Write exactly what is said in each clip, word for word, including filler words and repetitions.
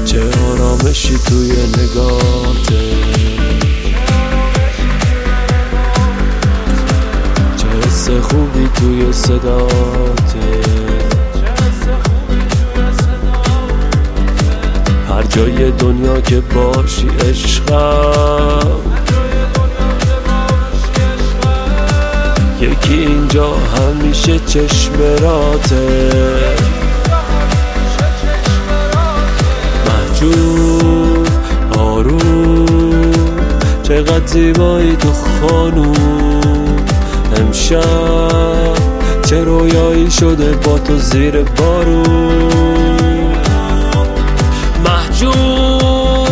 چه آرامشی توی نگاهته، چه حس خوبی توی صداته. هر جای دنیا که باشی عشقم، یکی اینجا همیشه چشمراته. محجوب آروم چقدر زیبایی تو خانوم، امشب چه رویایی شده با تو زیر بارون. محجوب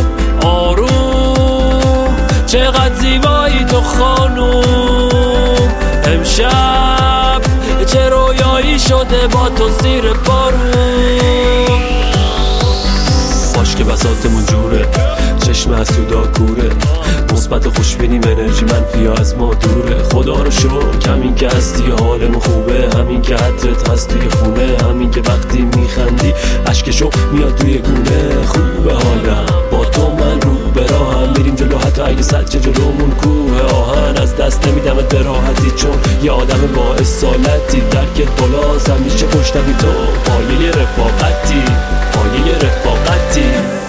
آروم چقدر زیبایی تو خانوم، امشب چه رویایی شده با تو زیر بارون. باش که بساطمون جوره، چشم حسودا کوره، مثبت خوشبینیم انرژی منفی از ما دوره. خدا رو شکر همین که هستی حالمون خوبه، همین که عطرت هست توی خونه، همین که وقتی میخندی اشکشو میاد توی گونه. خوبه حالم با تو، من رو به راهم میریم جلو حتی اگه سچه جلومون کوه آهن. از دست نمیدمت به راحتی چون یه آدم با اصالتی، درکت بالاست همیشه پشتمی تو، پایه رفاقتی، پایه رفاقتی.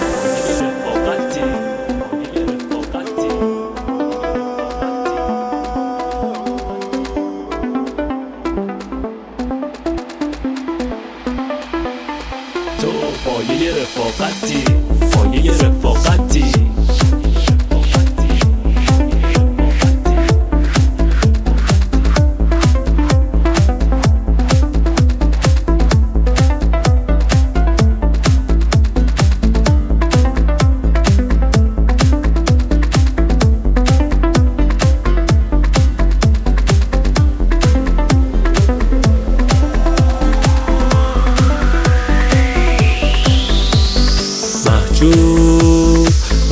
تو پایه رفاقتی، پایه رفاقتی. محجوب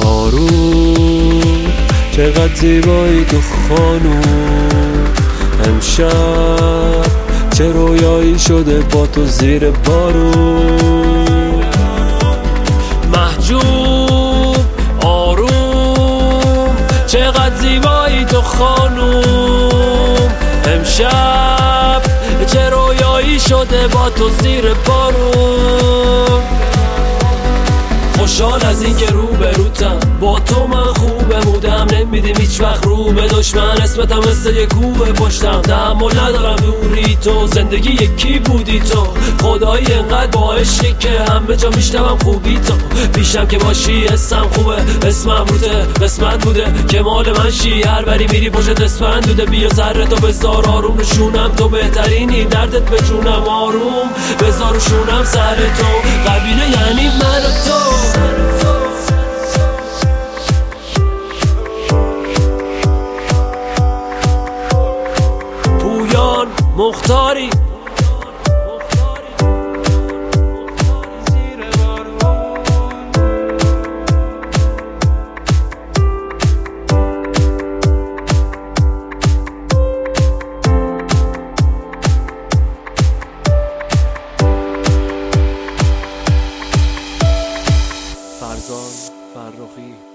آروم چقدر زیبایی تو خانوم، امشب چه رویایی شده با تو زیر بارون. محجوب آروم چقدر زیبایی تو خانوم، امشب چه رویایی شده با تو زیر بارون. خوشحال از این که رو به روتم، با تو من خوبه بودم، نمیدیم هیچ وقت رو به دشمن، اسمتم مثل یه کوه پشتم، تحمل ندارم دوری تو، زندگی یکی بودی تو، خدایی انقدر با عشقی که همه جا میشنوم خوبی تو، پیشم که باشی اسم خوبه، اسمم روته قسمت بوده که مال من شی، هر بری میری پشت اسفند دوده، بیا سر تو بذار آروم نشونم، تو بهترینی دردت به جونم، آروم بذار شونم سر تو، قبیله یعنی من و تو. پویان مختاری فرزان فرخی.